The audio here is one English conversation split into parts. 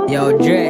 Yo, Dre.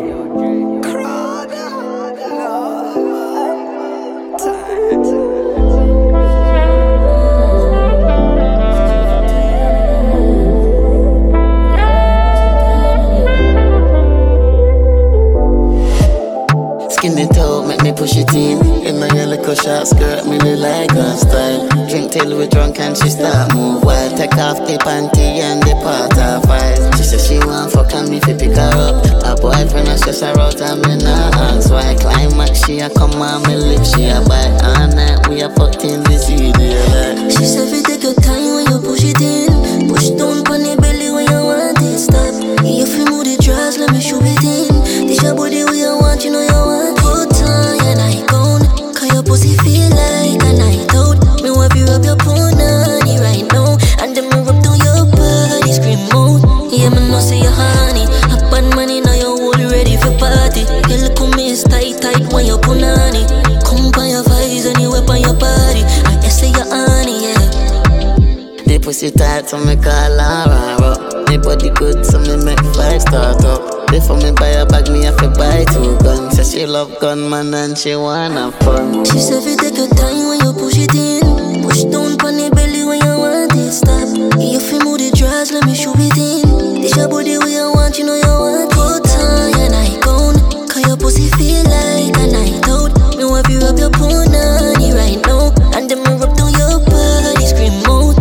Skin it out, make me push it in. In my yellow short skirt, me look like her style. Drink till we drunk and she start move wild. Take off the panty and the part of eyes. She say she want fuck and me fi pick her up. Her boyfriend a stress her out and me nah ask why. Climax she a come on me lips, she a bite all night. We a fuck till the CD like. She said fi take your time when you push it in. Push down pon the belly when you want it stop. If you move the dress, let me show it in. This your body where you want, you know you want. Put on your nightgown, 'cause your pussy feel like a night out. Me want you rub your punani right now, and then me rub down your body, scream out. Yeah, me know say you honey. Up on money now you all ready for party. You look at me tight when you punani. Come by your vibes and you whip on your body. I guess say you honey, yeah. The pussy tight so me call her up. Me body good so me make fight start up. Before me buy a bag, me have to buy 2 guns. Say she love gunman and she wanna fun. She said fi take your time when you push it in. Push down pon the belly when you want it stop. If you move the dress, let me show it in. This your body where you want, you know you want. Put on your nightgown, 'cause your pussy feel like a night out. Me want you rub your punani right now, and then me rub down your body, scream out.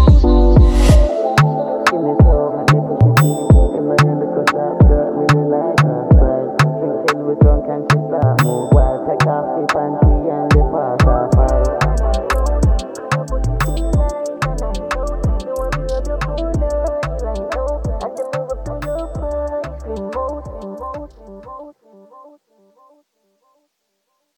Drunk and she start move wild. Take off the panty and the part of eyes.